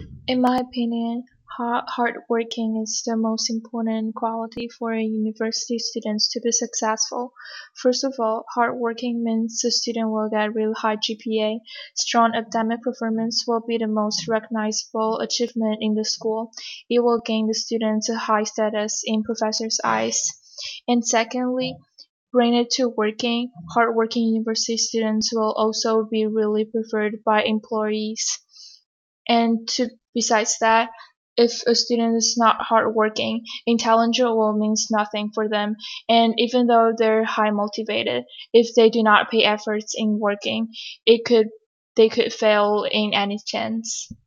In my opinion, hardworking is the most important quality for a university students to be successful. First of all, hardworking means the student will get really high GPA. Strong academic performance will be the most recognizable achievement in the school. It will gain the students a high status in professors' eyes. And secondly, related to hardworking university students will also be really preferred by employees. And besides that, if a student is not hardworking, intelligent will means nothing for them. And even though they're high motivated, if they do not pay efforts in working, it could they could fail in any chance.